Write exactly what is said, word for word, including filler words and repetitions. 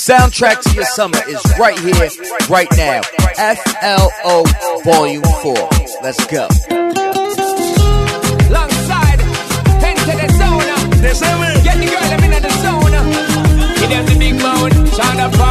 soundtrack to your summer is right here, right now. F L O Volume four. Let's go. Alongside, enter the zone. Get the girl, I'm in the zone. Give them the big bone. Shine up.